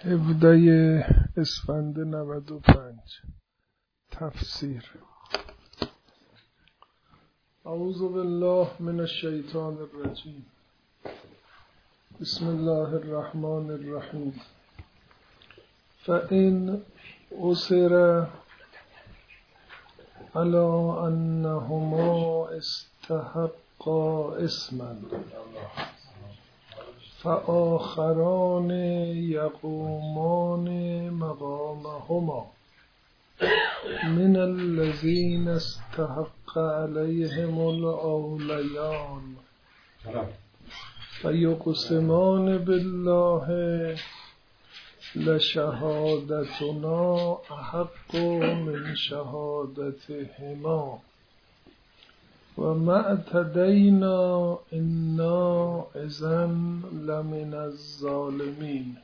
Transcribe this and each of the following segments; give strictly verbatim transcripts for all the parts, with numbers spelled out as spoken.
هفده اسفند نود و پنج. تفسیر. اعوذ بالله من الشیطان الرجیم. بسم الله الرحمن الرحیم. فإن أُثِرَ على أنهما استحقا اسما فآخران يقومان مقامهما من الذين استحق عليهم الأوليان فيقسمان بالله لشهادتنا أحق من شهادتهما وما اعتدينا إنا إذا لمن الظالمین.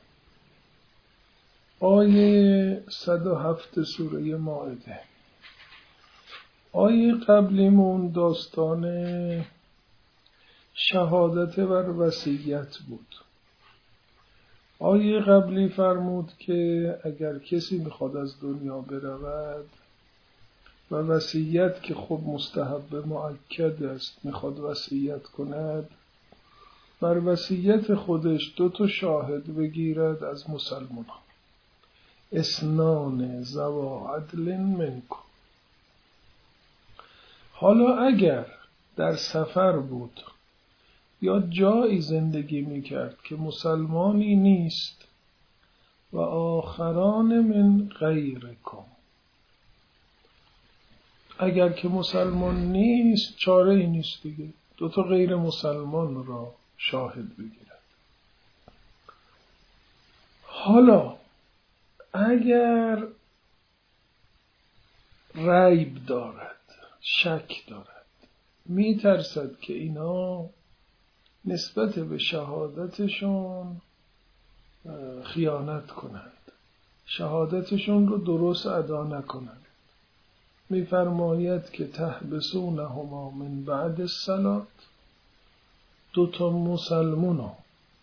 آیه صد و هفت سوره مائده. آیه قبلیمون داستان شهادت بر وصیت بود. آیه قبلی فرمود که اگر کسی میخواد از دنیا برود و وصیت که خب مستحب مؤکد است میخواد وصیت کند، بر وصیت خودش دو تا شاهد بگیرد از مسلمانان. اسنان ذوا عدل منکم. حالا اگر در سفر بود یا جایی زندگی میکرد که مسلمانی نیست و آخران من غیرکم، اگر که مسلمان نیست چاره ای نیست دیگه، دو تا غیر مسلمان را شاهد بگیرد. حالا اگر ریب دارد، شک دارد، می ترسد که اینا نسبت به شهادتشون خیانت کنند، شهادتشون رو درست ادا نکنند، می‌فرماید که تحبسونهما من بعد الصلاة، دو تا مسلمونا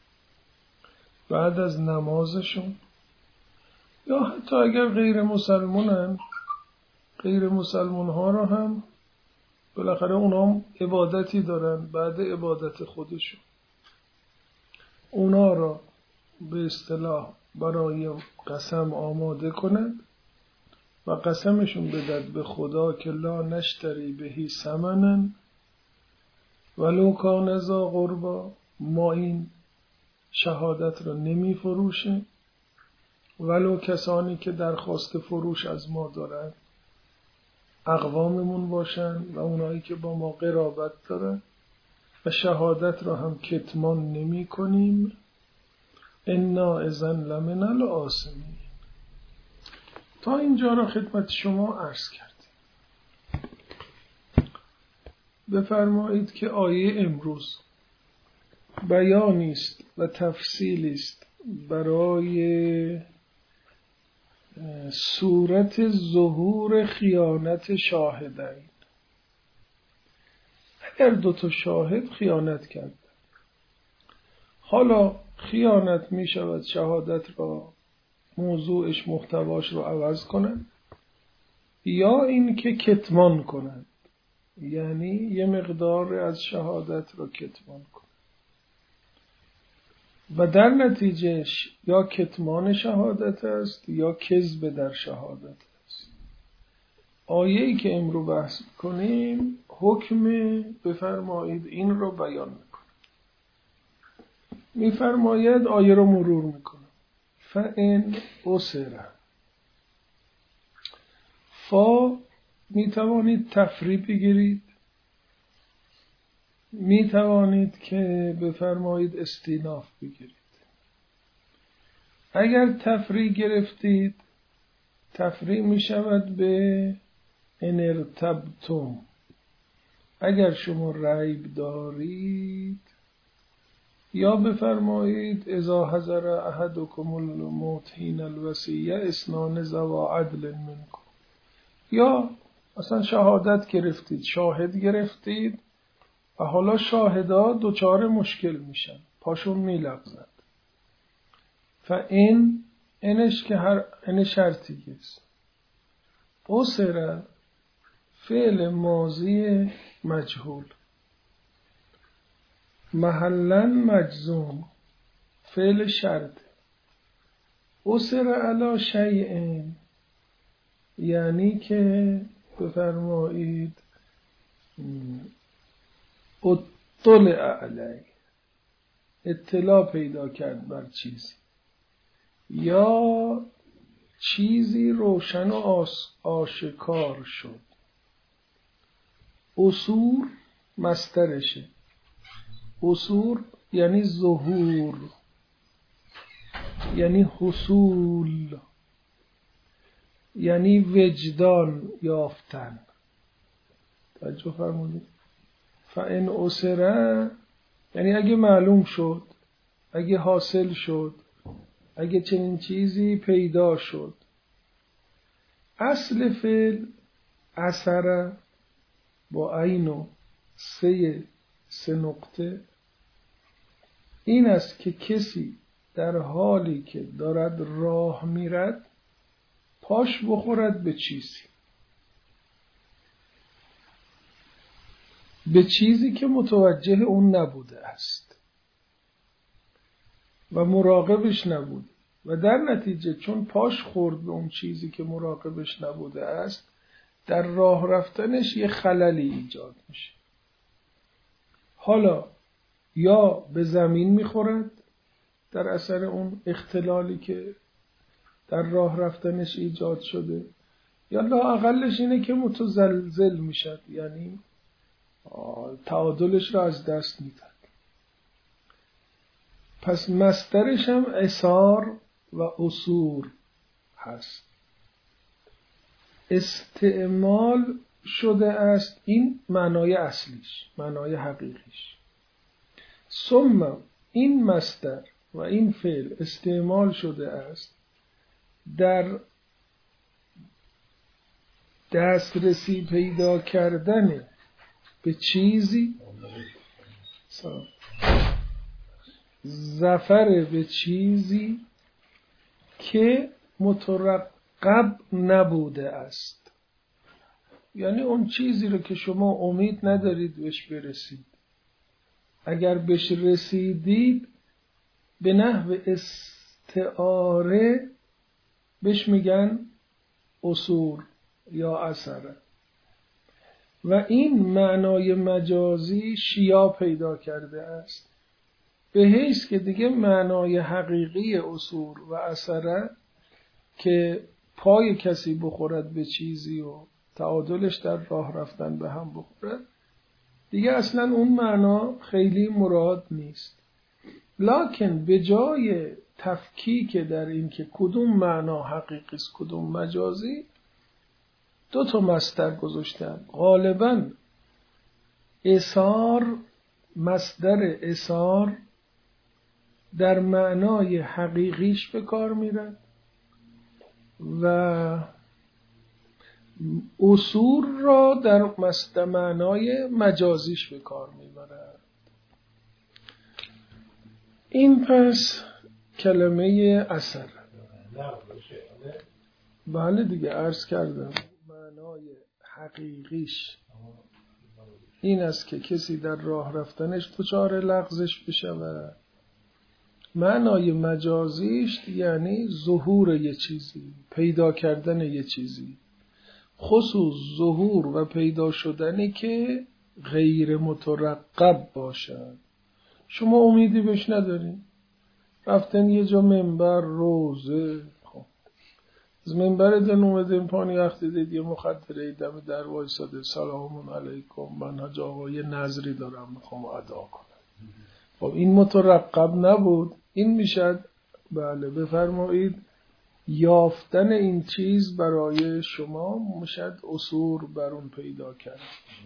بعد از نمازشون، یا حتی اگر غیر مسلمونن، غیر مسلمون ها را هم بالاخره اونا هم عبادتی دارن، بعد عبادت خودشون اونا را به اصطلاح برای قسم آماده کنند و قسمشون بدهد به خدا که لا نشتری بهی ثمنا ولو کان ذا قربا، ما این شهادت را نمی فروشیم ولو کسانی که درخواست فروش از ما دارند اقواممون باشن و اونایی که با ما قرابت دارن، و شهادت را هم کتمان نمی کنیم. انا اذا لمن الآثمین. تا اینجا را خدمت شما عرض کردیم. بفرمایید که آیه امروز بیانی است و تفصیلی است برای صورت ظهور خیانت شاهدین. اگر دو تا شاهد خیانت کرد، حالا خیانت می شود شهادت را موضوعش محتواش رو عوض کنند، یا این که کتمان کنند، یعنی یه مقدار از شهادت رو کتمان کنند و در نتیجهش یا کتمان شهادت است یا کذب در شهادت است. آیه‌ای که امروز بحث کنیم حکم بفرمایید این رو بیان میکنه. میفرماید، آیه رو مرور میکنه، فإن أُثِرَ. فا میتوانید تفریع بگیرید، میتوانید که بفرمایید استیناف بگیرید. اگر تفریع گرفتید، تفریع میشود به ان ارتبتم، اگر شما ریب دارید، یا بفرمایید اذا حضر احدکم الموت حین الوصیة اثنان ذوا عدل منکم، یا اصلا شهادت گرفتید، شاهد گرفتید و حالا شاهدا دوچار مشکل میشن، پاشون میلغزند. فإن انش که هر ان شرطی است. اسر فعل ماضی مجهول، محلا مجزوم فعل شرط. اسر علی شیء یعنی که بفرمایید اطلع علی، اطلاع پیدا کرد بر چیزی یا چیزی روشن و آشکار شد. اصور مصدرشه. اصور یعنی ظهور، یعنی حصول، یعنی وجدان یافتن. توجه فرمودید؟ فان اسره یعنی اگه معلوم شد، اگه حاصل شد، اگه چنین چیزی پیدا شد. اصل فعل اثر با عین و سه سه نقطه این است که کسی در حالی که دارد راه میرد پاش بخورد به چیزی، به چیزی که متوجه اون نبوده است و مراقبش نبود و در نتیجه چون پاش خورد به اون چیزی که مراقبش نبوده است در راه رفتنش یه خللی ایجاد میشه. حالا یا به زمین میخورد در اثر اون اختلالی که در راه رفتنش ایجاد شده، یا لااقلش اینه که متزلزل میشد، یعنی تعادلش را از دست میداد. پس مصدرش هم اثار و اصور هست. استعمال شده است، این معنای اصلیش، معنای حقیقیش. ثم این مصدر و این فعل استعمال شده است در دسترسی پیدا کردن به چیزی، ظفر به چیزی که مترقب نبوده است. یعنی اون چیزی رو که شما امید ندارید بهش برسید، اگر بهش رسیدید به نحو استعاره بهش میگن اصول یا اثره و این معنای مجازی شیاع پیدا کرده است به حیث که دیگه معنای حقیقی اصول و اثره که پای کسی بخورد به چیزی و تعادلش در راه رفتن به هم بخورد دیگه اصلا اون معنا خیلی مراد نیست. لکن به جای تفکیک در این که کدوم معنا حقیقی است کدوم مجازی، دو تا مصدر گذاشتن. غالباً اثار، مصدر اثار در معنای حقیقیش به کار میرد و اصول را در مصدر معنای مجازیش به کار میبرد. این پس کلمه اثر. بله دیگه عرض کردم معنای حقیقیش این است که کسی در راه رفتنش دچار لغزش بشه و معنای مجازیش یعنی ظهور یه چیزی، پیدا کردن یه چیزی، خصوص ظهور و پیدا شدنی که غیر مترقب باشد. شما امیدی بهش ندارین، رفتن یه جا منبر روزه، خب از منبر دن اومدین پانی وقتی دید یه مخدره دم در وایساده سلام علیکم من حاج آقا یه نظری دارم میخوام ادا کنم. خب این مترقب نبود. این میشد بله بفرمایید یافتن این چیز برای شما میشد اصول بر اون پیدا کرد.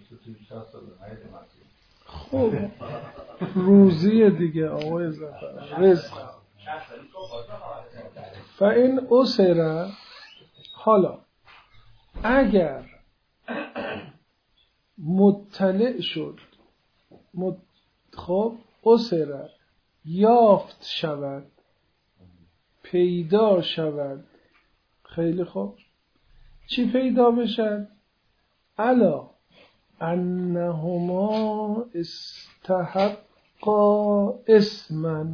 خب روزی دیگه آقای ظفر رزق. فإن اسر، حالا اگر مطلع شد مت... خب اسر یافت شود پیدا شود. خیلی خوب. چی پیدا بشد؟ الا انهما استحقا اسما.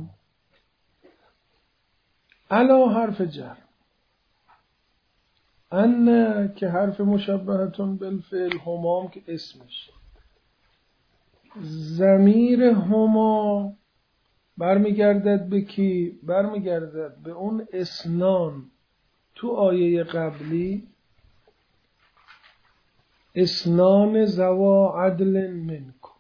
الا حرف جر، ان که حرف مشبهتون بالفعل، هما که اسمش. ضمیر هما برمیگردد به کی؟ برمیگردد به اون اسنان تو آیه قبلی، اسنان ذوا عدل منکم،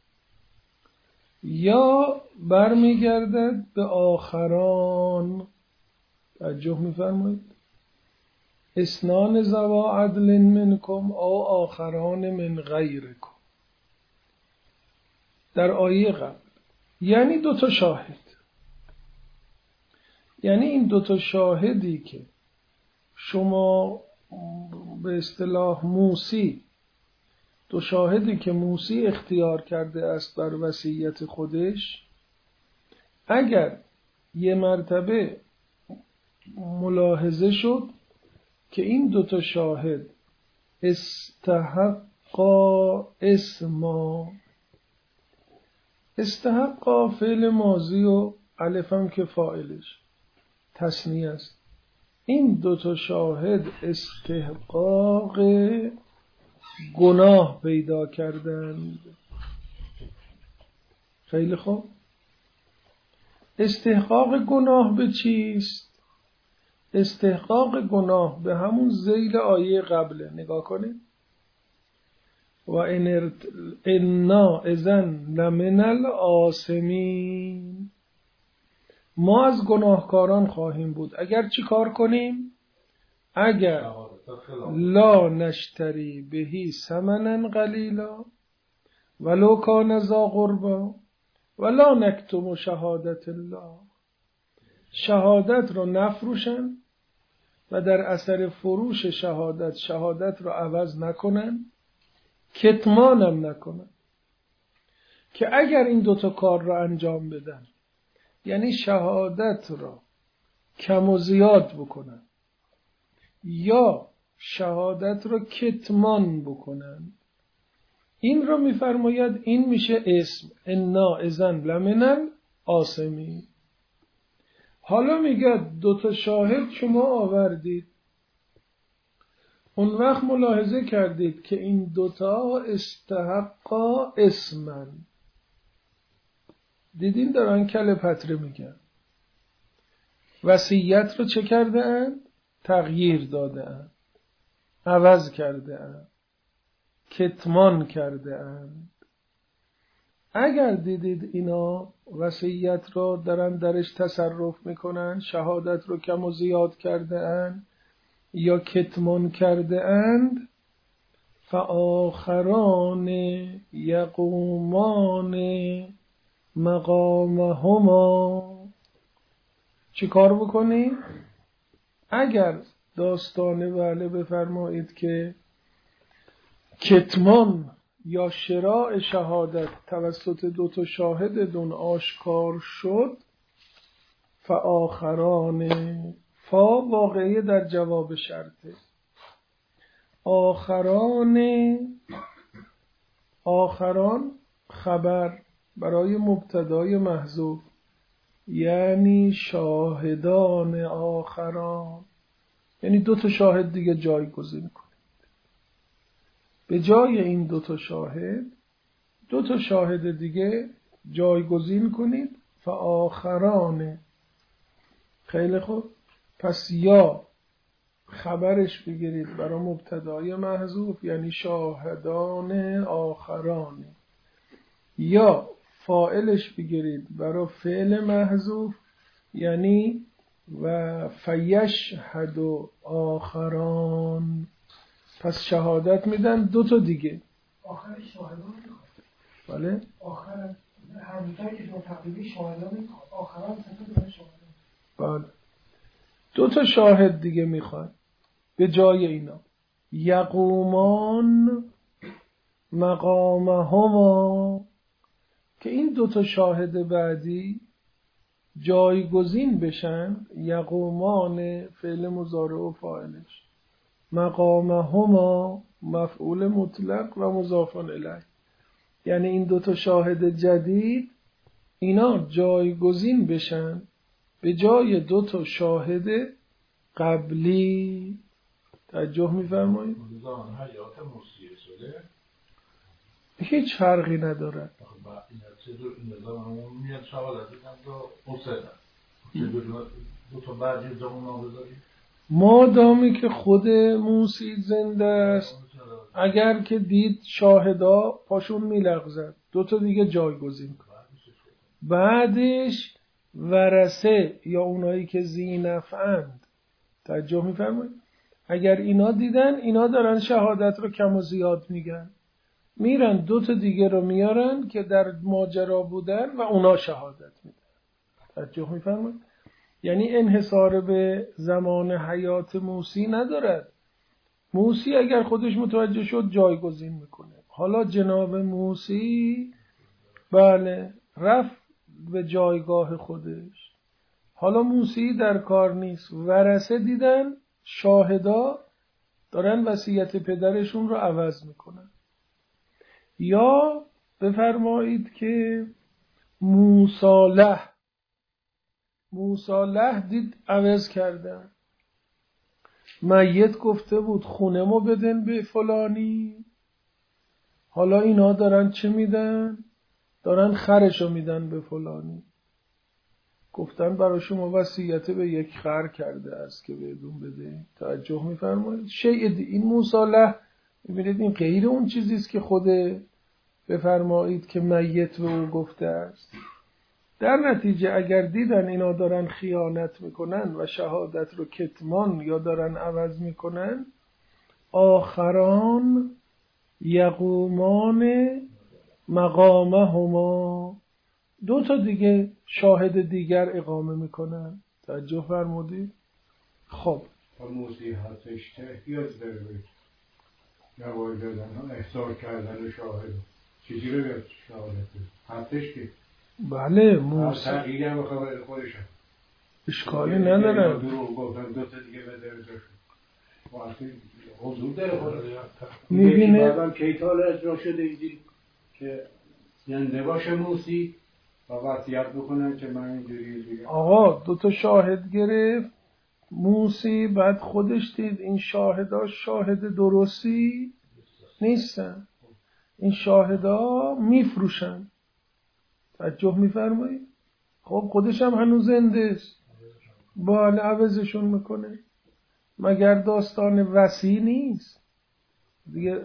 یا برمیگردد به آخران. توجه می‌فرمایید؟ اسنان ذوا عدل منکم او آخران من غیرکم. در آیه قبل یعنی دو تا شاهد، یعنی این دو تا شاهدی که شما به اصطلاح موسی، دو شاهدی که موسی اختیار کرده است بر وصیت خودش، اگر یه مرتبه ملاحظه شد که این دو تا شاهد استحقا اسما، استحقا فعل ماضی و الفم که فاعلش تثنیه است، این دو تا شاهد استحقاق گناه پیدا کردند. خیلی خوب. استحقاق گناه به چیست؟ استحقاق گناه به همون ذیل آیه قبله. نگاه کنید. و انا اذن لمن الآثمین، ما از گناهکاران خواهیم بود اگر چی کار کنیم؟ اگر لا نشتری بهی ثمنا قلیلا ولو کان ذا قربا ولا نکتم شهادت الله، شهادت رو نفروشن و در اثر فروش شهادت شهادت رو عوض نکنن، کتمانم نکنن. که اگر این دوتا کار رو انجام بدن، یعنی شهادت رو کم و زیاد بکنن یا شهادت رو کتمان بکنن، این رو میفرماید این میشه اسم انا اذن لمن الآثمین. حالا میگه دوتا شاهد شما آوردید، اون وقت ملاحظه کردید که این دوتا استحقا اسمن. دیدین دارن کله پتره میگن. وصیت رو چه کرده اند؟ تغییر داده اند، عوض کرده اند، کتمان کرده اند. اگر دیدید اینا وصیت رو دارن درش تصرف میکنن، شهادت رو کم و زیاد کرده اند یا کتمان کرده اند، فآخران یقومان مقامهما، چی کار بکنی؟ اگر داستان بله بفرمایید که کتمان یا شراع شهادت توسط دو تا شاهد دون آشکار شد، فآخران، فا واقعی در جواب شرطه، آخران، آخران خبر برای مبتدای محذوف، یعنی شاهدان آخران، یعنی دو تا شاهد دیگه جایگزین کنید. به جای این دو تا شاهد دو تا شاهد دیگه جایگزین کنید، فآخران. خیلی خوب. پس یا خبرش بگیرید برای مبتدای محذوف یعنی شاهدان آخران، یا فاعلش بگیرید برای فعل محذوف یعنی و فیشهد آخران. پس شهادت میدن دو تا دیگه. آخر شاهدان میخواد. بله؟ آخر همونطور که شما تقریبی شاهدان میخواد. آخران سفت داره شاهدان. بله. دو تا شاهد دیگه میخواد به جای اینا. یقومان مقامهما، که این دو تا شاهد بعدی جایگزین بشن، یقومان فعل مضارع و فاعلش، مقامهما مفعول مطلق و مضاف الیه، یعنی این دوتا شاهد جدید اینا جایگزین بشن به جای دوتا شاهد قبلی. توجه می‌فرمایید؟ نظام حیات موسیقی شده هیچ فرقی نداره. این چطور نظام همون میاد شهادت بکنم تا حسنه چطور دو تا بعدی زمان نابذاری ما دامی که خود موسی زنده است، اگر که دید شاهدا پاشون میلغزد دو تا دیگه جایگزین کن. بعدش ورثه یا اونایی که ذینفعند، توجه می‌فرمایید، اگر اینا دیدن اینا دارن شهادت رو کم و زیاد میگن، میرن دو تا دیگه رو میارن که در ماجرا بودن و اونا شهادت میدن. توجه می‌فرمایید؟ یعنی انحصار به زمان حیات موسی ندارد. موسی اگر خودش متوجه شد جایگزین میکنه. حالا جناب موسی بله رفت به جایگاه خودش، حالا موسی در کار نیست، ورثه دیدن شاهدا دارن وصیت پدرشون رو عوض میکنن. یا بفرمایید که موصالح موصالح دید عوض کردن، میت گفته بود خونمو بدن به فلانی، حالا اینا دارن چه میدن؟ دارن خرشو میدن به فلانی. گفتن برای شما وصیت به یک خر کرده است که بهتون بده. توجه میفرمایید؟ شیء این موصالح میبینید این غیر اون چیزیست که خود بفرمایید که میت به او گفته است. در نتیجه اگر دیدن اینا دارن خیانت میکنن و شهادت رو کتمان یا دارن عوض میکنن، آخران یقومان مقامهما، دو تا دیگه شاهد دیگر اقامه میکنن. توجه فرمودید؟ خب موسی هستش احتیاج داره به جواب دادن و احضار کردن شاهد چیزی رو بیاد شهادت هستش که بله موسی تغییری هم بخواه خودشم اشکالی نداره. دروغ گفتن دو تا دیگه بده بزرشون حضور داره خود میبینه بعدم کیتال اجرا شده اینجوری که زنده باشه موسی و وصیت بکنن که من اینجوری دیگه. آقا دو تا شاهد گرفت موسی، بعد خودش دید این شاهدا شاهد درستی نیستن، این شاهدا میفروشن. توجه میفرمایید؟ خب خودش هم هنوز زنده است، بالا عوضشون میکنه. مگر داستان وصی نیست دیگه؟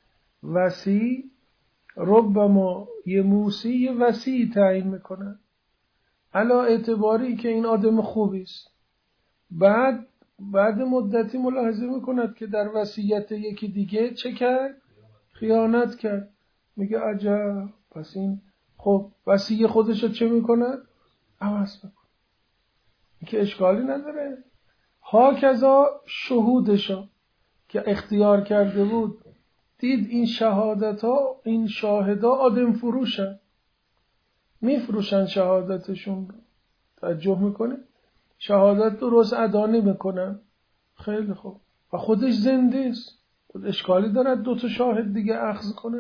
وصی ربما یه موسی یه وصی تعیین میکنن علا اعتباری که این آدم خوبی است، بعد بعد مدتی ملاحظه میکند که در وصیت یکی دیگه چه کرد؟ خیانت کرد. میگه عجب، پس این خب وصی خودشو چه میکند؟ عوض میکنه. این که اشکالی نداره. هاکذا شهودشا که اختیار کرده بود، دید این شهادت ها این شاهدا آدم فروشن، میفروشن شهادتشون رو. توجه میکنه؟ شهادت درست ادا نمیکنن. خیلی خوب، و خودش زنده است، اشکالی دارد دو تا شاهد دیگه اخذ کنه؟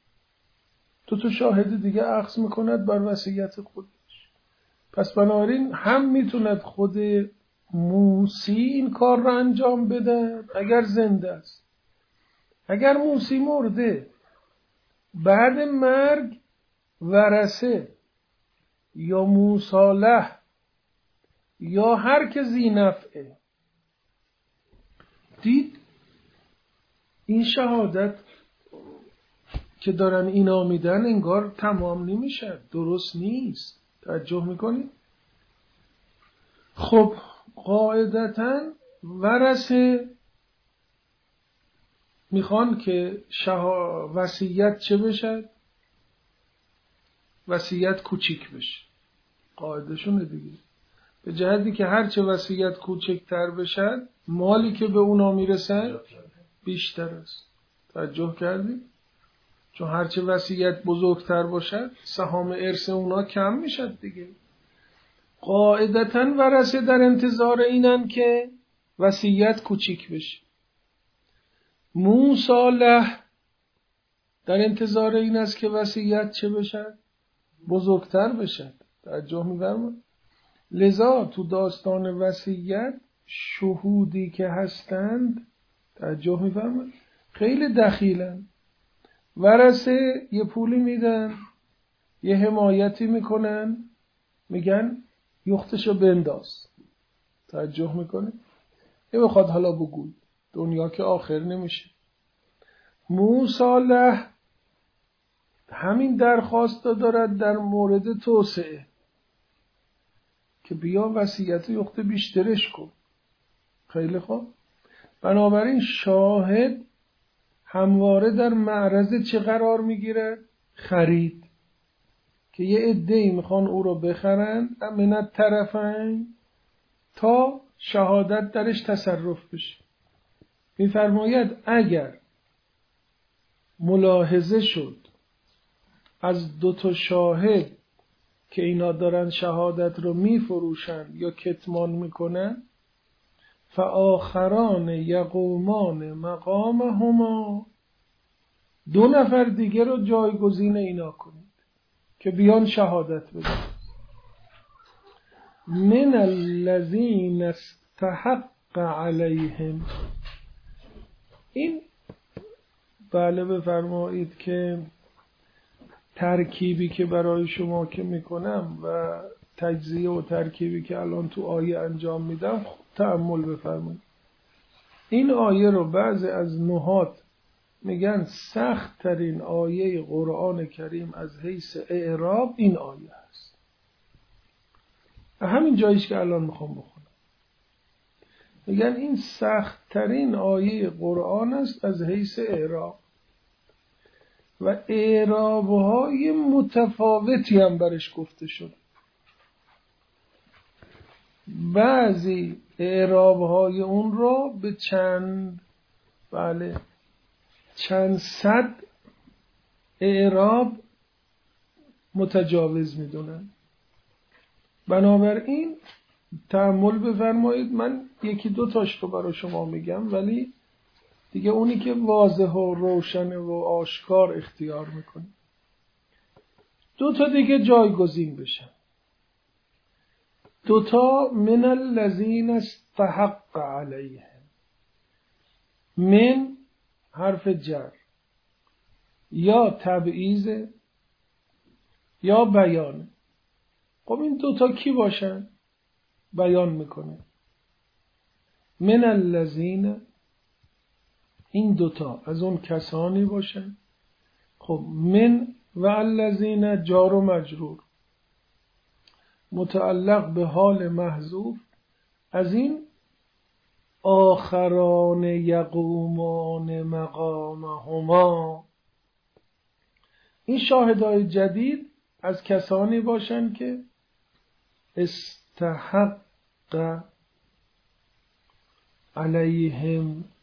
دو تا شاهد دیگه اخذ میکند بر وصیت خودش. پس بنابراین هم میتوند خود موسی این کار رو انجام بده اگر زنده است. اگر موسی مرده، بعد مرگ ورثه یا موصالح یا هر که ذی نفعه دید این شهادت که دارن اینا میدن انگار تمام نمیشه، درست نیست. توجه میکنی؟ خب قاعدتاً ورثه میخوان که شها... وصیت چه بشه؟ وصیت کوچیک بشه. قاعدشونه دیگه، به جهتی که هرچه وصیت کوچکتر بشه مالی که به اونا میرسه بیشتر است. توجه کردی؟ چون هرچه وصیت بزرگتر باشه سهام ارث اونا کم میشه دیگه. قاعدتاً ورثه در انتظار اینن که وصیت کوچیک بشه. موسی له در انتظار این است که وصیت چه بشد؟ بزرگتر بشد. توجه می‌فرمایید؟ لذا تو داستان وصیت شهودی که هستند، توجه می‌فرمایید، خیلی دخیلن. ورثه یه پولی میدن، یه حمایتی میکنن، میگن یختشو بنداز. توجه میکنه؟ یه بخواد حالا بگوی دنیا که آخر نمیشه. موسی له همین درخواست دارد در مورد توسعه که بیا وصیت یخت بیشترش کن. خیلی خوب. بنابراین شاهد همواره در معرض چه قرار میگیره؟ خرید. که یه عده‌ای میخوان او رو بخرن من الطرفین تا شهادت درش تصرف بشه. میفرماید اگر ملاحظه شد از دو تا شاهد که اینا دارن شهادت رو میفروشن یا کتمان میکنن، فآخران یقومان مقامهما، دو نفر دیگه رو جایگزین اینا کنید که بیان شهادت بدن. من الذین استحق علیهم. این بله بفرمایید که ترکیبی که برای شما که میکنم و تجزیه و ترکیبی که الان تو آیه انجام میدم تأمل بفرمایید. این آیه رو بعضی از نحات میگن سخت ترین آیه قرآن کریم از حیث اعراب این آیه است. همین جاییش که الان میخوام بخونم. میگن این سخت ترین آیه قرآن است از حیث اعراب و اعرابهای متفاوتی هم برش گفته شد. بعضی اعرابهای اون را به چند بله چند صد اعراب متجاوز میدونن. بنابراین تأمل بفرمایید. من یکی دو تاش رو برای شما میگم ولی دیگه اونی که واضح و روشن و آشکار اختیار میکنه. دو تا دیگه جایگزین بشن. دو تا من الذین استحق علیهم. من حرف جر یا تبعیض یا بیان. خب این دوتا کی باشن؟ بیان میکنه. من الذین، این دوتا از اون کسانی باشن. خب من و الذین جار و مجرور متعلق به حال محذوف از این آخران یقومان مقامهما. این شاهدای جدید از کسانی باشند که استحق علیهم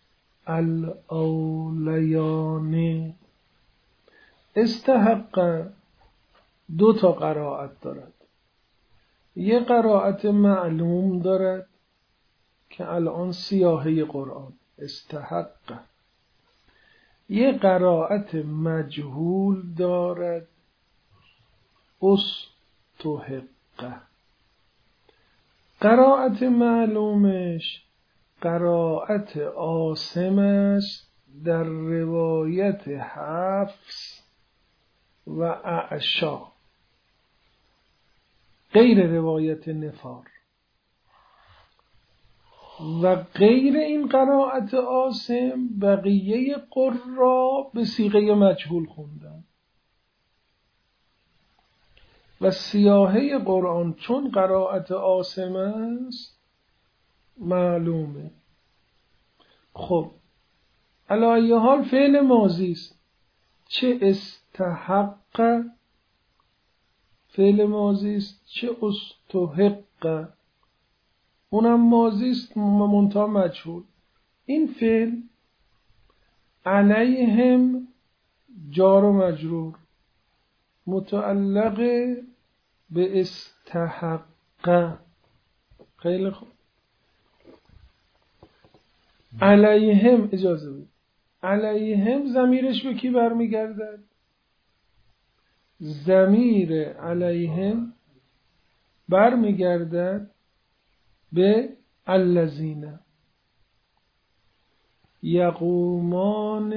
الاولیان. استحق دو تا قرائت دارد. یه قرائت معلوم دارد که الان سیاهه قرآن استحق. یه قرائت مجهول دارد استحق. قرائت معلومش قرائت عاصم است در روایت حفص و اعشا، غیر روایت نفار. و غیر این قرائت عاصم بقیه قرا به صیغه مجهول خوندن. و سیاهه قرآن چون قرائت عاصم است معلومه. خب علی ای حال فعل ماضی است. چه استحق فعل ماضی است، چه استحق اونم ماضی است منتها مجهول. این فعل علیهم جار و مجرور متعلق به استحق خیلی خوب. علیهم اجازه بید. علیهم ضمیرش به کی برمیگردد؟ ضمیر علیهم برمیگردد به الذین یقومان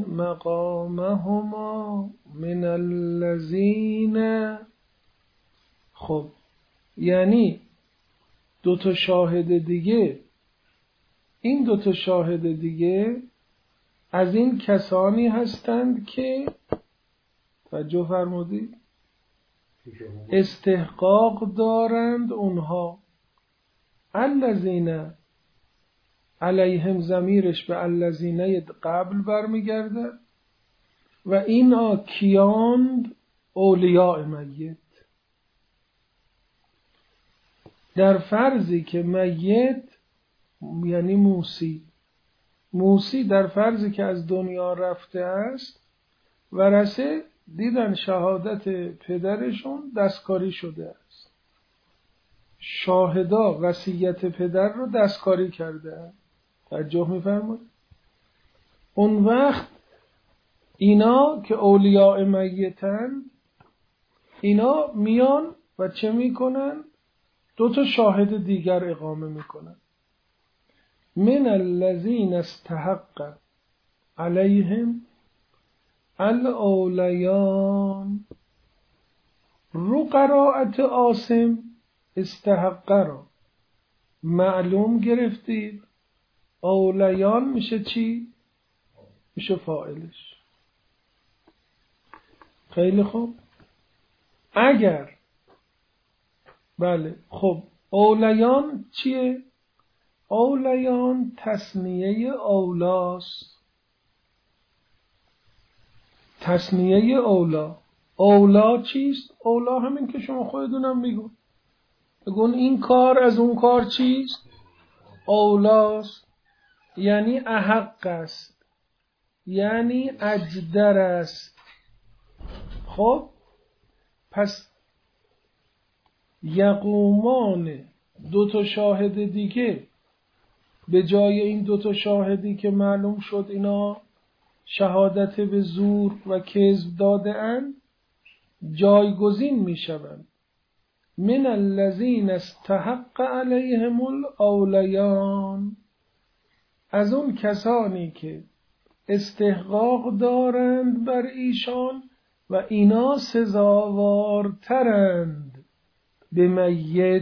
مقامهما من الذین. خب یعنی دو تا شاهد دیگه، این دو تا شاهد دیگه از این کسانی هستند که توجه فرمودید استحقاق دارند اونها. الذین علیهم ضمیرش به الذین قبل برمیگرده و اینا کیاند؟ اولیاء میت. در فرضی که میت یعنی موسی، موسی در فرضی که از دنیا رفته است، ورثه دیدن شهادت پدرشون دستکاری شده است، شاهدا وصیت پدر رو دستکاری کرده. توجه می‌فرمایید؟ اون وقت اینا که اولیاء میتن، اینا میان و چه میکنن؟ دو تا شاهد دیگر اقامه میکنن. من الذین استحق علیهم الاولیان. رو قرائت عاصم استحق را معلوم گرفتید، اولیان میشه چی؟ میشه فاعلش. خیلی خوب. اگر بله خب اولیان چیه؟ اولیان تثنیه اولاست. تثنیه اولا. اولا چیست؟ اولا همین که شما خودتونم میگون، بگون این کار از اون کار چیست؟ اولاست. یعنی احق است، یعنی اجدر است. خب پس یقومان دو تا شاهد دیگه به جای این دو تا شاهدی که معلوم شد اینا شهادت به زور و کذب داده اند، جایگزین می شوند من الذین استحق علیهم الاولیان، از اون کسانی که استحقاق دارند بر ایشان و اینا سزاوارترند به میت.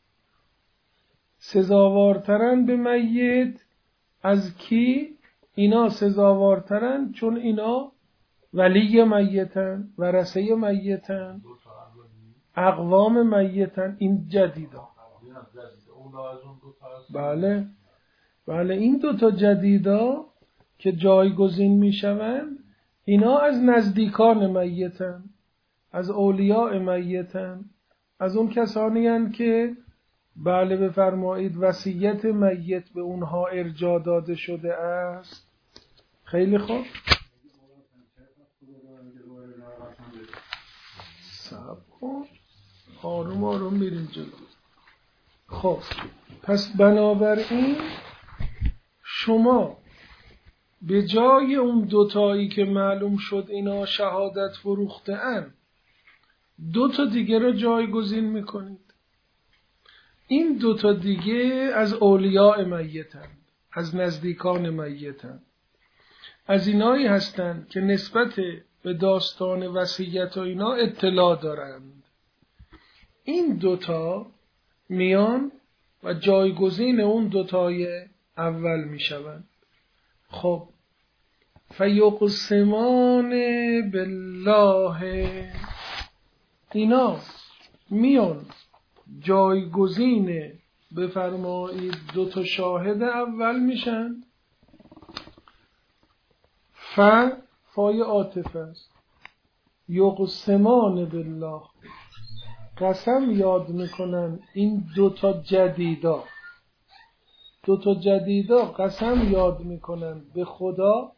سزاوارترند به میت از کی؟ اینا سزاوارترند چون اینا ولی میتن، ورثه میتن، اقوام میتن. این جدیدا بله بله این دوتا جدیدا که جایگزین می شوند، اینا از نزدیکان میتن، از اولیاء میتن، از اون کسانی هستند که بله بفرمایید وصیت میت به اونها ارجاع داده شده است. خیلی خوب. صبر کن، آروم آروم میریم جلو. خب پس بنابراین شما به جای اون دوتایی که معلوم شد اینا شهادت فروخته اند، دو تا دیگه رو جایگزین میکنید. این دو تا دیگه از اولیاء میتن، از نزدیکان میتن، از اینایی هستند که نسبت به داستان وصیت و اینا اطلاع دارند. این دوتا میان و جایگزین اون دوتای اول میشوند. خب فیقسمان بالله، اینا میان جایگزین بفرمایید دو تا شاهد اول میشن. ف فای عاطفه است. یقسمان بالله، قسم یاد میکنن این دو تا جدیدا، دو تا جدیدا قسم یاد میکنن به خدا.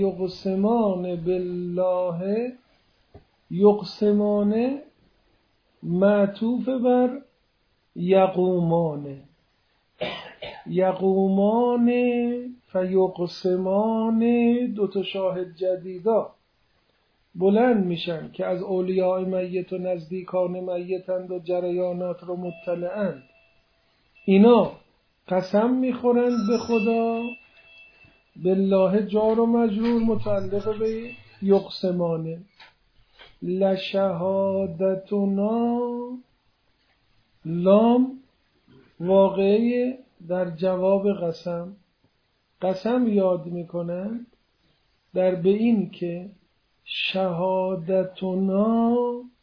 فیقسمان بالله، یقسمان معطوف بر یقومان. یقومان فیقسمان، دوتا شاهد جدیدا بلند میشن که از اولیاء میت و نزدیکان میتند و جریانات رو مطلعند. اینا قسم میخورند به خدا، بالله جار و مجرور متعلق به یقسمانه. لشهادتنا، لام واقعی در جواب قسم. قسم یاد میکنند در به این که شهادتنا،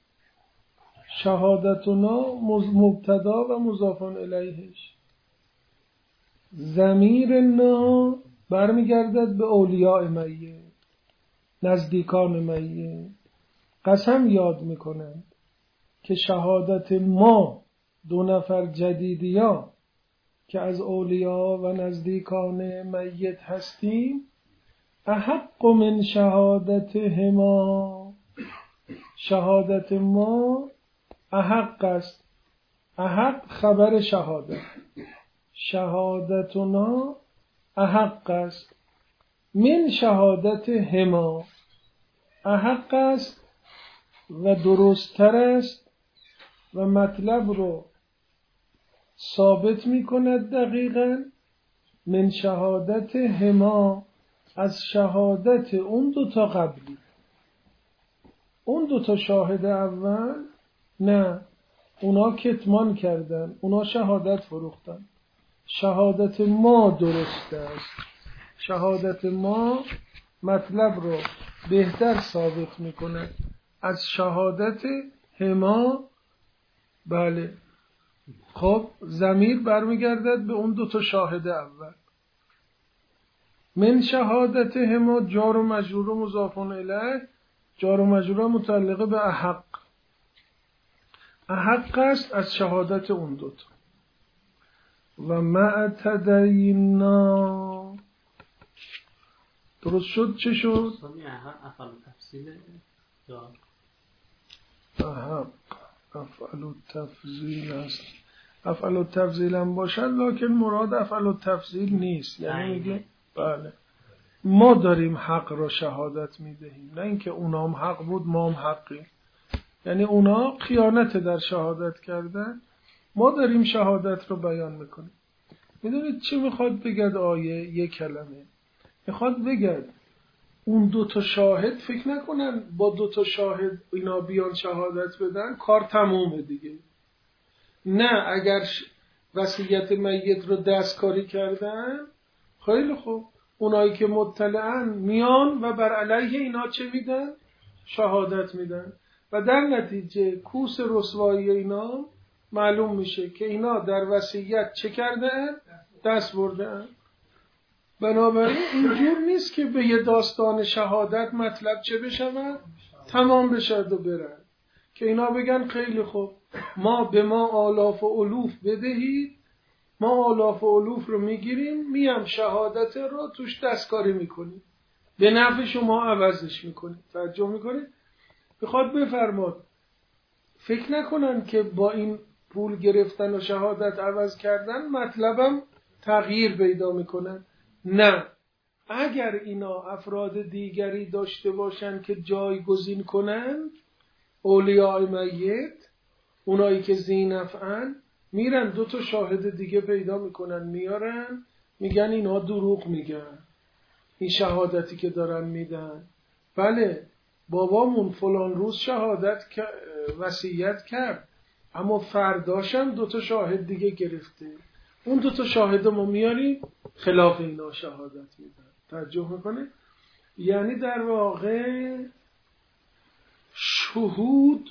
شهادتنا مبتدا و مضاف الیهش، ضمیر نا برمیگردد به اولیاء میت، نزدیکان میت. قسم یاد میکنند که شهادت ما دو نفر جدیدیا که از اولیاء و نزدیکان میت هستیم، احق من شهادت هما، شهادت ما احق است. احق خبر شهادت، شهادتنا احق است. من شهادت هما، احق است و درستتر است و مطلب رو ثابت می کند دقیقاً. من شهادت هما، از شهادت اون دوتا قبلی. اون دوتا شاهد اول نه، اونا کتمان کردن، اونا شهادت فروختن. شهادت ما درست است. شهادت ما مطلب رو بهتر ثابت می کند از شهادت هما. بله، خب ضمیر برمیگردد به اون دوتا شاهد اول. من شهادت هما جار و مجرور و مضاف الیه، جار و مجرور متعلقه به احق. احق است از شهادت اون دوتا. و مع تدینا، درست شد؟ چه شد؟ افعال تفضیل یا احق افعال تفضیل است. افعال تفضیل هم باشد لکن مراد افعال تفضیل نیست. یعنی میگه بله ما داریم حق را شهادت میدهیم، نه اینکه اونا هم حق بود ما هم حقیم. یعنی اونا خیانت در شهادت کردن، ما داریم شهادت رو بیان میکنیم. میدونید چی میخواد بگد آیه؟ یک کلمه میخواد بگد اون دوتا شاهد فکر نکنن با دوتا شاهد اینا بیان شهادت بدن کار تمومه دیگه. نه، اگر وصیت میت رو دستکاری کردن خیلی خوب، اونایی که مطلعن میان و بر علیه اینا چه میدن؟ شهادت میدن و در نتیجه کوس رسوایی اینا معلوم میشه که اینا در وصیت چه کردن؟ دست بردن. بنابراین اینجور نیست که به یه داستان شهادت مطلب چه بشود؟ تمام بشد و برن. که اینا بگن خیلی خوب ما به ما آلاف و الوف بدهید، ما آلاف و الوف رو میگیریم، میم شهادت رو توش دستکاری میکنیم، به نفع شما عوضش میکنیم. توجه میکنید؟ بخواد بفرماد فکر نکنن که با این پول گرفتن و شهادت عوض کردن مطلبم تغییر پیدا میکنن. نه، اگر اینا افراد دیگری داشته باشن که جایگزین کنن اولیاء میت، اونایی که ذینفعن، میرن دو تا شاهد دیگه پیدا میکنن میارن، میگن اینا دروغ میگن این شهادتی که دارن میدن. بله بابامون فلان روز شهادت وصیت کرد اما فرداشم دو تا شاهد دیگه گرفته، اون دو تا شاهد ما میاریم خلاف اینا شهادت میدن. توجه میکنه؟ یعنی در واقع شهود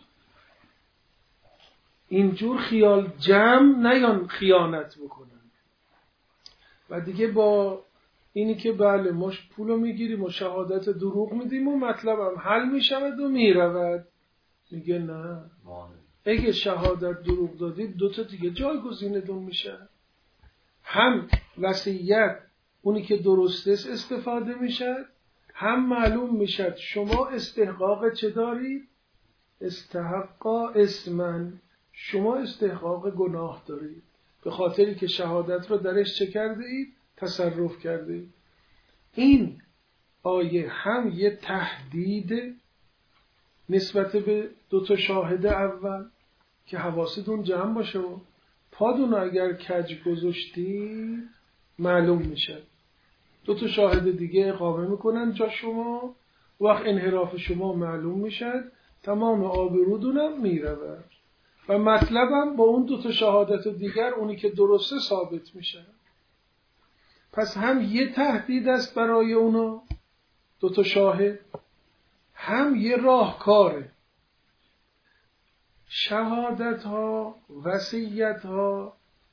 اینجور خیال جمع نیان خیانت بکنن و دیگه با اینی که بله ما پولو میگیریم و شهادت دروغ میدیم و مطلبم حل میشود و میرود. میگه نه، اگه شهادت دروغ دادید دوتا دیگه جایگزینتون میشه. هم وصیت اونی که درسته استفاده میشه، هم معلوم میشه شما استحقاق چه دارید؟ استحقا اسمن، شما استحقاق گناه دارید به خاطری که شهادت رو درش چه کرده اید؟ تصرف کرده اید. این آیه هم یه تهدید نسبت به دو تا شاهد اول که حواستون جمع باشه و پادون اگر کج گذاشتی معلوم میشه. دو تا شاهد دیگه اقامه میکنن جا شما، وقت انحراف شما معلوم میشه، تمام آبرودونم میرود و مطلبم با اون دو تا شهادت دیگر اونی که درسته ثابت میشه. پس هم یه تهدید است برای اونا دو تا شاهد، هم یه راهکاره. شهادت ها، وصیت ها،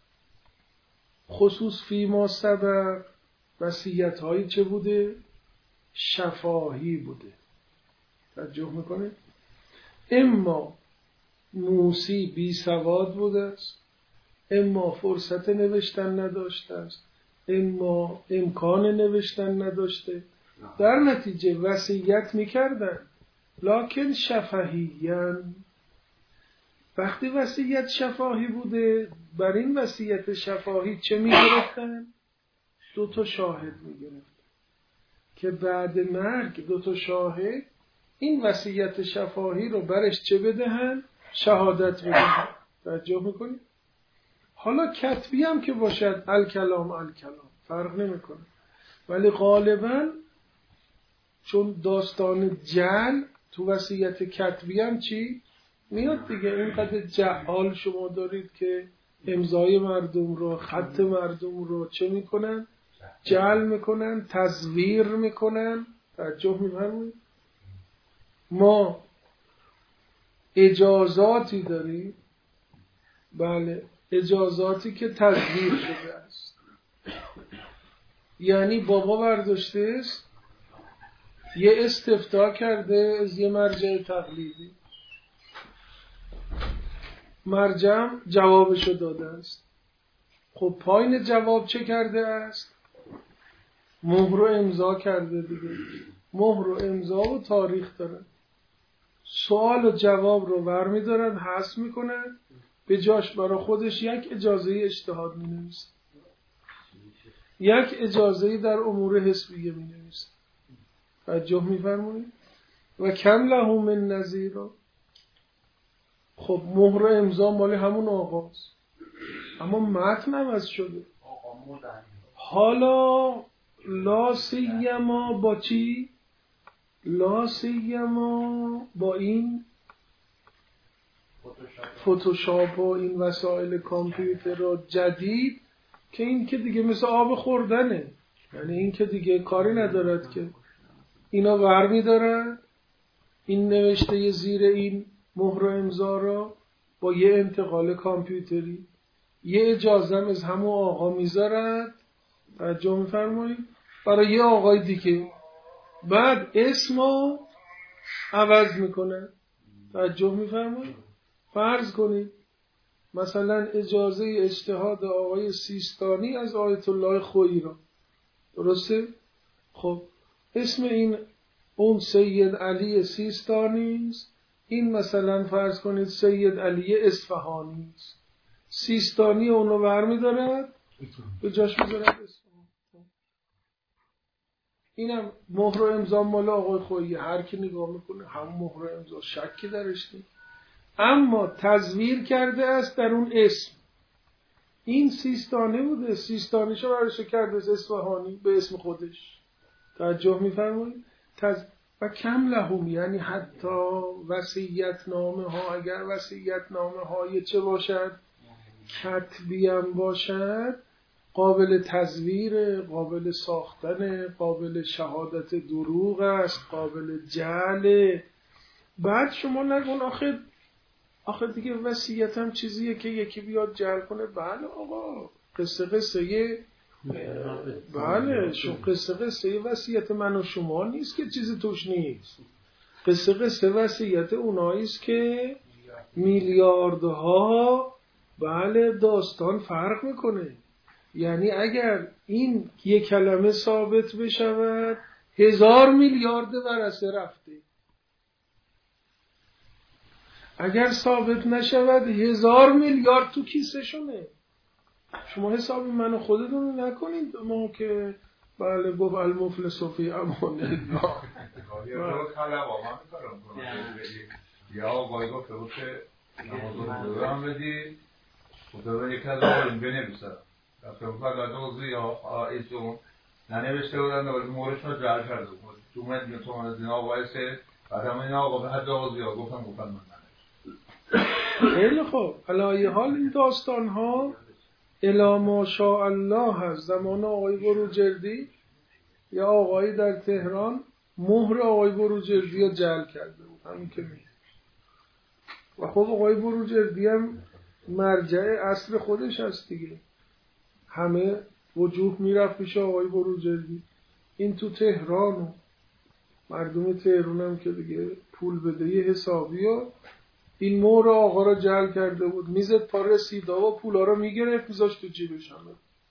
خصوص فی ما سبق، وصیت هایی چه بوده؟ شفاهی بوده. توجه میکنه؟ اما موسی بی سواد بوده است، اما فرصت نوشتن نداشته است، اما امکان نوشتن نداشته، در نتیجه وصیت میکردن لکن شفهیاً. وقتی وصیت شفاهی بوده، بر این وصیت شفاهی چه میگرفتن؟ دو تا شاهد میگرفتن که بعد مرگ دو تا شاهد این وصیت شفاهی رو برش چه بدهن؟ شهادت بدهن. توجه میکنید؟ حالا کتبی هم که باشد الکلام الکلام فرق نمیکنه، ولی غالبا چون داستان جعل تو وصیت کتبی هم چی میاد دیگه، اینقدر جعال شما دارید که امضای مردم رو، خط مردم رو چه میکنن؟ جعل میکنن، تزویر میکنن. توجه میفرمایید؟ ما اجازاتی داریم، بله، اجازاتی که تزویر شده است. یعنی بابا برداشته است یه استفتاء کرده از یه مرجع تقلیدی، مرجع جوابشو داده است. خب پایین جواب چه کرده است؟ مهر و امضا کرده دیگه. مهر و امضا و تاریخ دارن. سوال و جواب رو برمی دارن، حذف میکنن، به جاش برای خودش یک اجازه اجتهاد می نویسن، یک اجازه در امور حسبیه می نویسن. توجه میفرمایید؟ و کم له من نظیر. خب مهر و امضا مال همون آقاست، اما متن عوض شده. حالا لا سیما با چی؟ لا سیما با این فتوشاپ و این وسایل کامپیوتر رو جدید که این که دیگه مثل آب خوردنه، یعنی این که دیگه کاری ندارد که اینا ور می‌دارن این نوشته زیر این مهر و امضا را با یه انتقال کامپیوتری، یه اجازه از همون آقا میذارد. توجه می‌فرمایید؟ برای یه آقای دیگه، بعد اسمو عوض میکنه. توجه می‌فرمایید؟ فرض کنید مثلا اجازه اجتهاد آقای سیستانی از آیت الله خویی را، درسته؟ خب اسم این اون سید علی سیستانی است، این مثلا فرض کنید سید علی اصفهانی است. سیستانی اونو برمی دارد به جاش میذارد اصفهان. اینم مهر و امضا مال آقای خویی، هر کی نگاه میکنه همون مهر و امضا، شکی درش نیست. اما تزویر کرده است در اون اسم. این سیستانی بوده، سیستانیشو برش کرده از اصفهانی به اسم خودش. توجه میفرمایید؟ تز... و کم لهم، یعنی حتی وصیت نامه ها، اگر وصیت نامه های چه باشد؟ کتبی هم باشد، قابل تزویر، قابل ساختن، قابل شهادت دروغ است، قابل جعل. بعد شما نگون آخه آخه دیگه وصیت هم چیزیه که یکی بیاد جعل کنه. بله آقا، قصه قصه یه بله شو قصه قصه وصیت من و شما نیست که چیزی توش نیست. قصه قصه وصیت اوناییست که میلیاردها بله داستان فرق میکنه. یعنی اگر این یک کلمه ثابت بشود هزار میلیارد ورثه رفته. اگر ثابت نشود هزار میلیارد تو کیسشونه. شما حساب منو خودتون نکنید ما که بله گفت المفلس فی امان الله. یا آقای گفته بود که نمازون دوره هم بدی خدا به یک از آقایون بنویسن رفته بود فقط دوزی یا ایزون ننوشته بودن ولی مورشون رو جعل کرده بود تو اومد میگه تو من از این آقای سه بعد هم این آقا به حد دوزی ها گفتم گفتم من ننوشته. خیلی خوب علایه حال این داستان ها الا ما شاء الله هست. زمان آقای بروجردی یا آقایی در تهران مهر آقای بروجردی رو جعل کرده بود همین که میگه. و خب آقای بروجردی هم مرجع اصل خودش هست دیگه. همه وجوه میرفت پیش آقای بروجردی. این تو تهران و مردم تهران هم که دیگه پول بدهی حسابی و این مهر آقا رو جعل کرده بود. میزد پا رسیدا و پولا رو میگرفت میذاشت تو جیبش. همه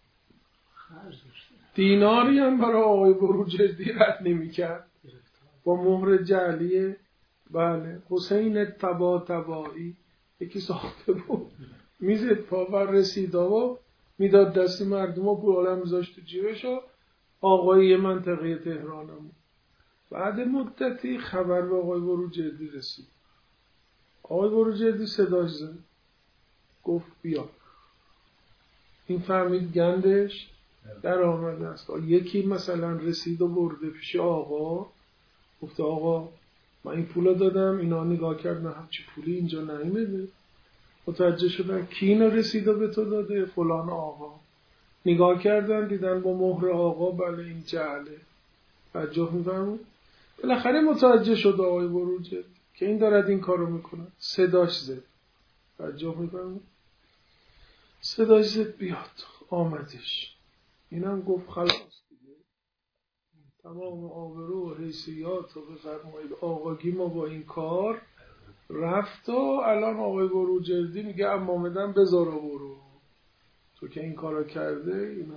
دیناری هم برای آقای بروجردی رد نمی‌کرد با مهر جعلی. بله حسین تبا تبایی یکی ساخته بود میزد پا و رسیدا و میداد دست مردم و پولا میذاشت تو جیبش و آقای منطقه تهرانم. بعد مدتی خبر به آقای بروجردی رسید. آقای بروجردی صداش زد گفت بیا. این فهمید گندش در آمده است. یکی مثلا رسید و برده پیش آقا گفته آقا من این پولا دادم اینا نگاه کرد نه همچی پولی اینجا نیامده. متوجه شدن کی اینو رسید و به تو داده؟ فلان آقا. نگاه کردن دیدن با مهر آقا بله این جعله. توجه می‌فرمایید؟ بالاخره متوجه شد آقای بروجردی که این دارد این کارو میکنه. صداش زد. توجه می‌فرمایید؟ صداش زد بیاد. آمدش. اینم گفت خلاص دیگه تمام آبرو و حیثیات رو بفرمایید آقاگی ما با این کار رفت و الان آقای بروجردی میگه امامدن بذار و برو تو که این کارا کرده. اینا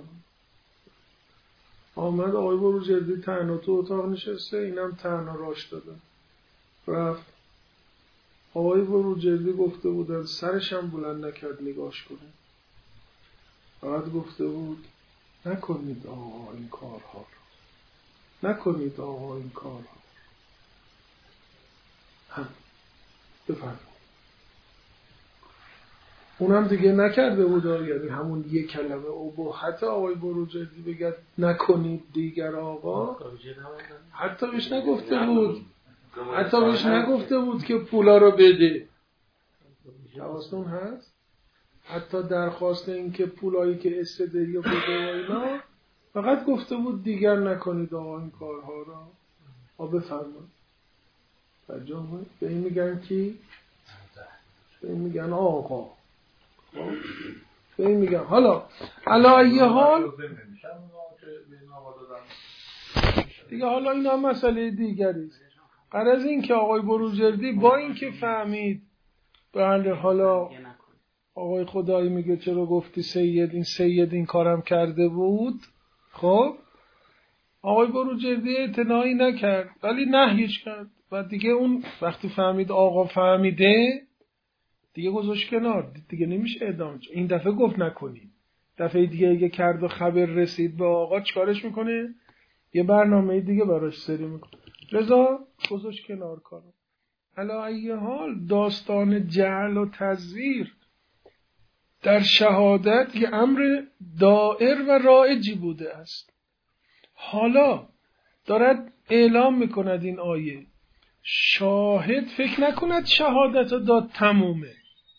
آمد آقای بروجردی تنها تو اتاق نشسته اینم تنها راش دادن رفت. آقای بروجردی گفته بودن سرشم بلند نکرد نگاش کنه. فقط گفته بود نکنید آقا این کارها رو نکنید آقا این کارها هم بفرمایید. اونم دیگه نکرده بود یعنی همون یک کلمه اباحت آقای بروجردی بگه نکنید دیگر آقا حتی بهش نگفته بود حتی بهش نگفته بود که پولا رو بده. حواستون هست؟ حتی درخواست این که پولایی که استدری و بده و اینا فقط گفته بود دیگر نکنید آقا این کارها را. آ بفرمایید. ترجمه به این میگن کی؟ به این میگن آقا. به این میگن حالا علایه حال دیگه حالا این هم مسئله دیگری است. غرض این که آقای بروجردی با این که فهمید بله حالا آقای خدایی میگه چرا گفتی سید این سید این کارم کرده بود. خب آقای بروجردی اعتنایی نکرد ولی نهیش کرد و دیگه اون وقتی فهمید آقا فهمیده دیگه گذاشت کنار دیگه نمیشه ادامه. این دفعه گفت نکنید. دفعه دیگه اگه کرد و خبر رسید به آقا چیکارش میکنه؟ یه برنامه دیگه براش سری میکنه. رضا گذاشت کنار کارو. علی ای حال داستان جعل و تزویر در شهادت که امر دائر و رایجی بوده است. حالا دارد اعلام میکند این آیه شاهد فکر نکند شهادت داد تمومه.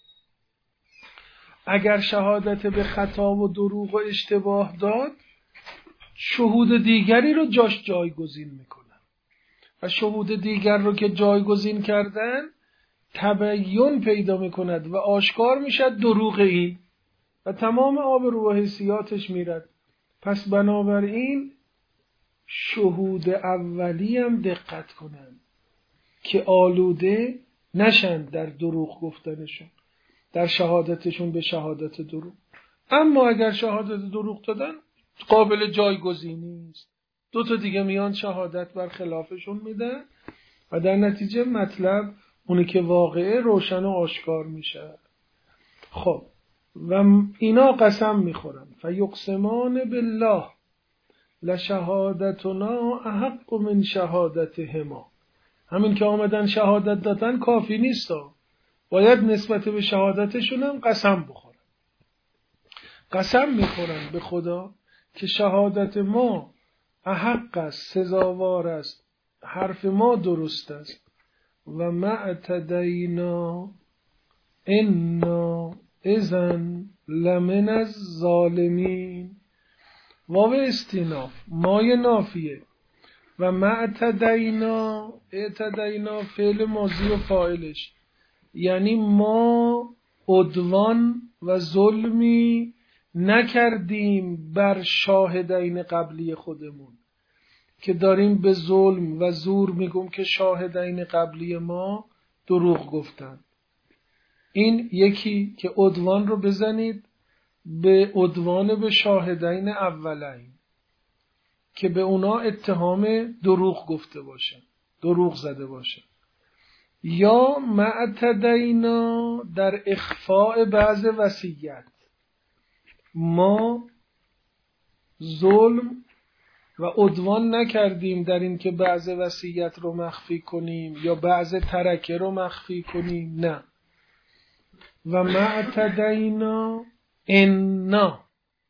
اگر شهادت به خطا و دروغ و اشتباه داد شهود دیگری رو جاش جایگزین میکنن و شهود دیگر رو که جایگزین کردن تبیین پیدا میکند و آشکار میشد دروغ این و تمام آبرو و حیثیاتش میرد. پس بنابراین شهود اولی هم دقت کنند که آلوده نشن در دروغ گفتنشون در شهادتشون به شهادت دروغ. اما اگر شهادت دروغ دادن قابل جایگزینی است. دو تا دیگه میان شهادت بر خلافشون میدن و در نتیجه مطلب اونی که واقعه روشن و آشکار میشه. خب و اینا قسم میخورن فیقسمان بالله لشهادتنا احق من شهادتهما. همین که آمدن شهادت دادن کافی نیست، باید نسبت به شهادتشون هم قسم بخورن. قسم میخورن به خدا که شهادت ما احق است، سزاوار است، حرف ما درست است. و ما اعتدینا انا اذن لمن الظالمین. واو استیناف مای نافیه. و ما اعتدینا، اعتدینا فعل ماضی و فاعلش، یعنی ما عدوان و ظلمی نکردیم بر شاهدین قبلی خودمون که داریم به ظلم و زور میگم که شاهدین قبلی ما دروغ گفتن. این یکی که عدوان رو بزنید به عدوان به شاهدین اولین که به اونا اتهام دروغ گفته باشن، دروغ زده باشن. یا معتدینا در اخفاء بعض وصیت، ما ظلم و عدوان نکردیم در این که بعض وصیت رو مخفی کنیم یا بعض ترکه رو مخفی کنیم، نه. و معتدینا انا،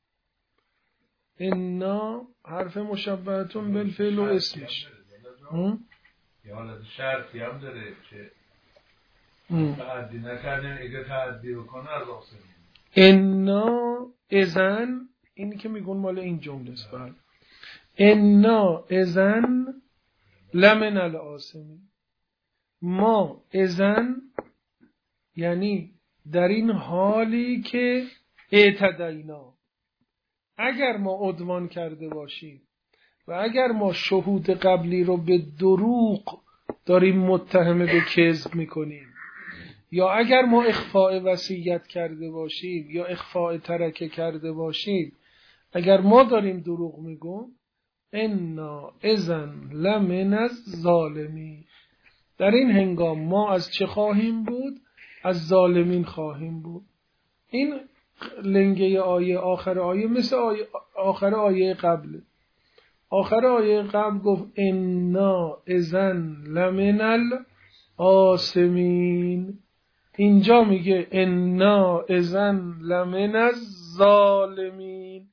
انا حرف مشبهتون بالفعل و اسمش یه حالت شرطی هم داره که تعدی نکردیم، اگه تعدی بکنه از آسمین. انا اذن، اینی که میگون مال این جمله است. بله انا اذن لمن الآثمین. ما اذن یعنی در این حالی که اعتدینا، اگر ما عدوان کرده باشیم و اگر ما شهود قبلی رو به دروغ داریم متهم به کذب میکنیم، یا اگر ما اخفاء وصیت کرده باشیم یا اخفاء ترکه کرده باشیم، اگر ما داریم دروغ میگیم، انا اذن لمن الظالمین، در این هنگام ما از چه خواهیم بود؟ از ظالمین خواهیم بود. این لنگه آیه آخر آیه مثل آیه آخر آیه قبل. آخر آیه قبل گفت انا اذن لمن الآثمین، اینجا میگه انا اذن لمن الظالمین.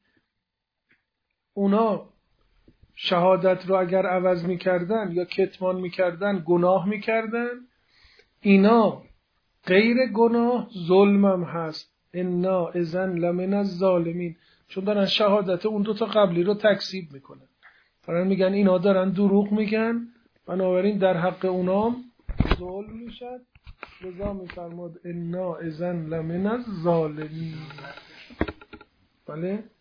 اونا شهادت رو اگر عوض میکردن یا کتمان میکردن گناه میکردن، اینا غیر گناه ظلمم هست. انا اذن لمن الظالمین، چون دارن شهادت اون دوتا قبلی رو تکذیب میکنن، دارن میگن اینا دارن دروغ میگن، بنابراین در حق اونام ظلم میشد. لذا میفرماد انا اذن لمن الظالمین. بله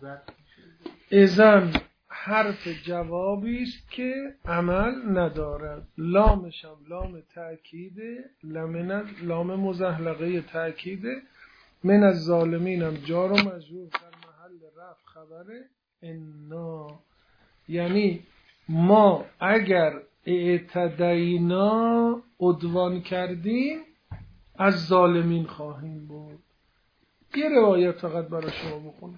اذن حرف جوابی است که عمل ندارد. لامش هم لام تأکیده، لمن لام مزحلقه تأکیده. من الظالمین هم جار و مجرور در محل رفع خبره انا، یعنی ما اگر اعتدینا عدوان کردیم از ظالمین خواهیم بود. یه روایت فقط برای شما بخونم.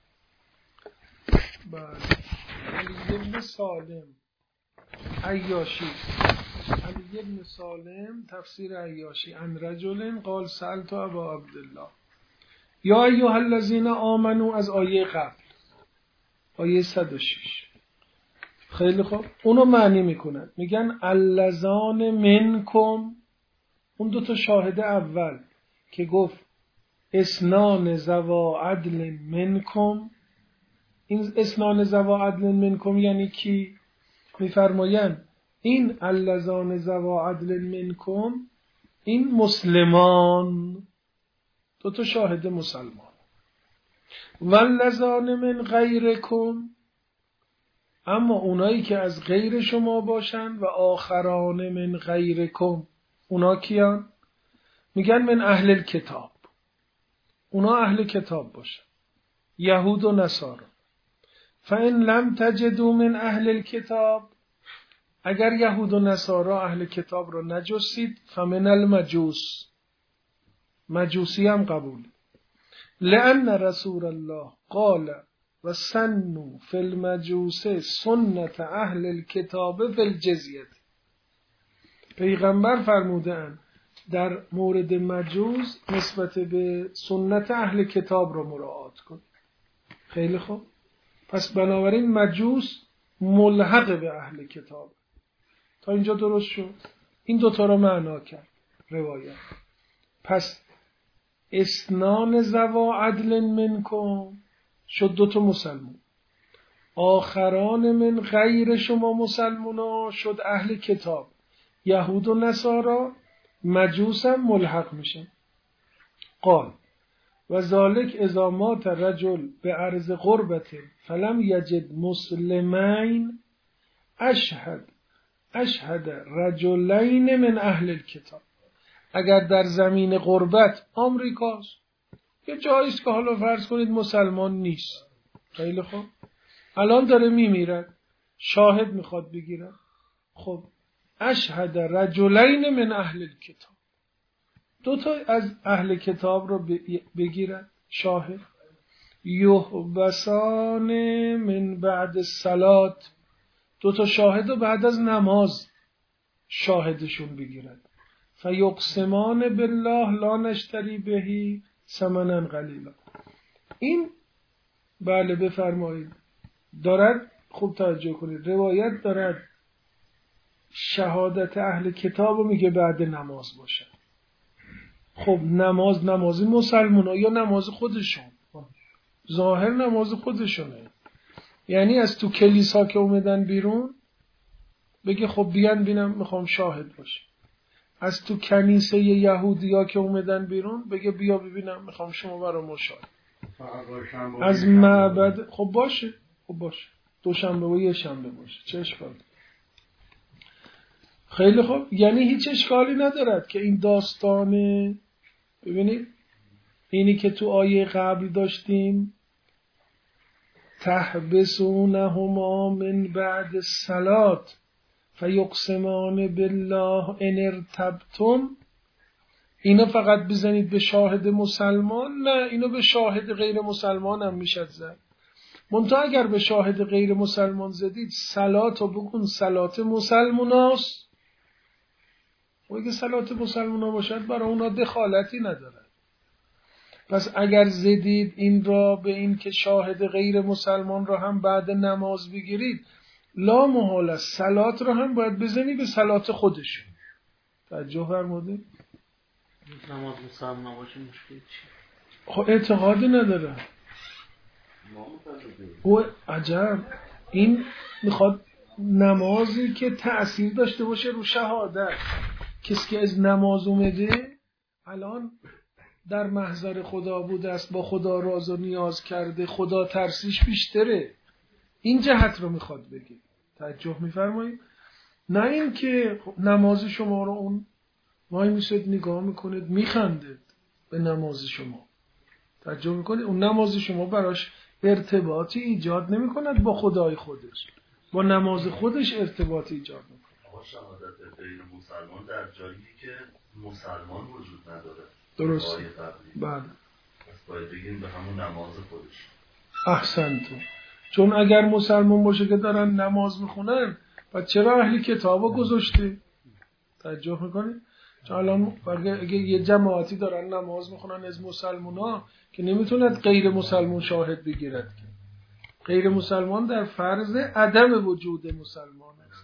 بله علی بن سالم عیاشی، علی بن سالم تفسیر عیاشی، عن رجل قال سألت ابا عبدالله یا ایها الذین آمنوا، از آیه قبل، آیه صد و شش. خیلی خوب، اونو معنی میکنن، میگن اللذان منکم، اون دوتا شاهد اول که گفت اسنان ذوا عدل منکم، این اسنان ذوا عدل منکم یعنی کی؟ میفرمایند این اللذان ذوا عدل منکم، این مسلمان، دو تا شاهد مسلمان. واللذان من غیرکم، اما اونایی که از غیر شما باشن، و آخران من غیرکم، اونا کیان؟ میگن من اهل الکتاب، اونا اهل کتاب باشن، یهود و نصارا. فإن لم تجدوا من اهل الكتاب، اگر یهود و نصارا اهل کتاب رو نجستید فمن المجوس، مجوسی هم قبول. لأن رسول الله قال و سنو فی المجوس سنت اهل الکتاب فی الجزیه. پیغمبر فرمودند در مورد مجوس نسبت به سنت اهل کتاب رو مراعات کن. خیلی خوب. پس بنابراین مجوس ملحق به اهل کتاب. تا اینجا درست شد؟ این دوتا رو معنا کرد روایت. پس اسنان ذوا عدل منکم شد دوتا مسلمون، آخران من غیر شما مسلمونا شد اهل کتاب، یهود و نصارا، مجوس هم ملحق میشن. قال و ذالک اذا مات رجل به عرض غربت فلم یجد مسلمین اشهد اشهد رجلین من اهل الکتاب. اگر در زمین غربت آمریکاست یه جاییست که حالا فرض کنید مسلمان نیست، خیلی خوب، الان داره میمیرد، شاهد میخواد بگیرد، خب اشهد رجلین من اهل الکتاب، دو تا از اهل کتاب رو بگیرد شاهد، یحبسان من بعد الصلاة، دو تا شاهد رو بعد از نماز شاهدشون بگیرد، فیقسمان بالله لا نشتری بهی ثمنا قلیلا. این بله بفرمایید دارد، خوب توجه کنید، روایت دارد شهادت اهل کتاب رو میگه بعد نماز باشه. خب نماز نمازی مسلمان ها یا نماز خودشون؟ ظاهر نماز خودشونه. یعنی از تو کلیسا که اومدن بیرون بگه خب بیان بینم میخوام شاهد باشه. از تو کنیسه یهودی ها که اومدن بیرون بگه بیا ببینم میخوام شما برای ما شاهد. از معبد خب باشه، خب باشه دوشنبه و یه شنبه باشه، چه اشکال؟ خیلی خوب. یعنی هیچ اشکالی ندارد که این داستان، ببینید اینی که تو آیه قبل داشتیم تحبسونهما من بعد الصلاة فیقسمان بالله ان ارتبتم، اینو فقط بزنید به شاهد مسلمان؟ نه، اینو به شاهد غیر مسلمان هم میشد زد. منتها اگر به شاهد غیر مسلمان زدید صلاتو بگون صلات مسلموناست، و اگه صلات مسلمونا باشد برای اونا دخالتی نداره. پس اگر زدید این را به این که شاهد غیر مسلمان را هم بعد نماز بگیرید، لا محال است صلات را هم باید بزنی به صلات خودشون. توجه فرمودید؟ نماز مسلمان باشه مشکل چی؟ خب اعتقادی نداره. او عجب، این میخواد نمازی که تأثیر داشته باشه رو شهادت. کسی که از نماز اومده الان در محضر خدا بوده است، با خدا راز و نیاز کرده، خدا ترسیش بیشتره، این جهت رو میخواد بگه. توجه میفرمایید؟ نه این که نماز شما رو اون وای میشد نگاه میکنید میخندید به نماز شما. توجه میکنید؟ اون نماز شما براش ارتباطی ایجاد نمیکند با خدای خودش، با نماز خودش ارتباطی ایجاد میکنه. آقا شهادت غیر مسلمان در جایی که مسلمان وجود نداره. درست. بله. پس باید بگیم به همون نماز خودش. احسنتو. چون اگر مسلمان باشه که دارن نماز میخونن، بعد چرا اهل کتابو گذاشته؟ توجه میکنید؟ چون الان اگه یه جماعتی دارن نماز میخونن از مسلمونا که نمیتوند غیر مسلمان شاهد بگیرد، که غیر مسلمان در فرض عدم وجود مسلمان است.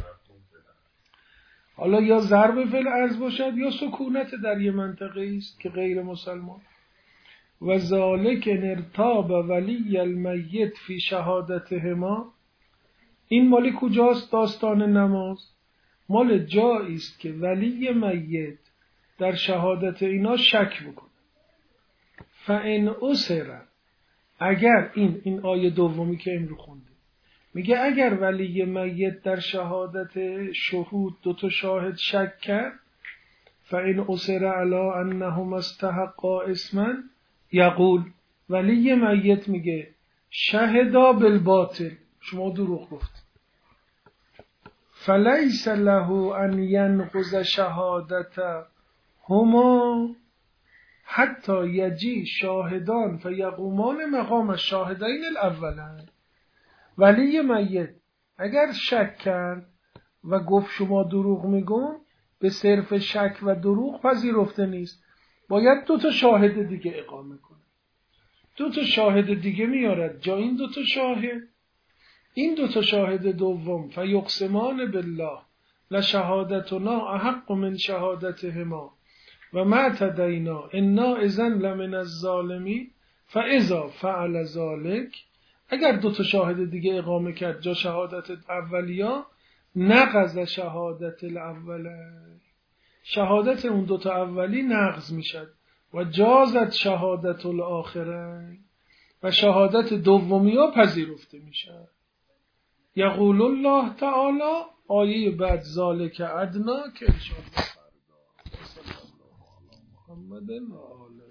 حالا یا ضرب فعل ارض باشد یا سکونت در یه منطقه است که غیر مسلمان. و ذالک ان ارتاب ولی المیت فی شهادتهما، این مال کجاست؟ داستان نماز مال جایی است که ولی میت در شهادت اینا شک بکنه. فان اسر، اگر این این آیه دومی که امرو خونده میگه اگر ولی میت در شهادت شهود دو تا شاهد شک کرد، فان اسر علی انهم استحقا اسما، یقول ولی میت میگه شهدا بالباطل، شما دروغ گفت. فلیس له ان ینقض شهادت هما حتی یجی شاهدان فیقومان مقام الشاهدین الاولین. ولی میت اگر شک کرد و گفت شما دروغ میگون، به صرف شک و دروغ پذیرفته نیست، باید دو تا شاهد دیگه اقامه کنه. دو تا شاهد دیگه میارد جا این دو تا شاهد. این دو تا شاهد دوم فیقسمان بالله لشهادتنا احق من شهادتهما و ما اعتدینا انا اذن لمن الظالمین فاذا فعل ذلک. اگر دو تا شاهد دیگه اقامه کرد جا شهادت اولیا، نقض شهادت الاوله، شهادت اون دو تا اولی نقض میشد و جازت شهادت الاخره، و شهادت دومیا پذیرفته میشد. یقول الله تعالی، آیه بعد ذالک ادنا که انشاءالله فردا. صلی الله علی محمد و آله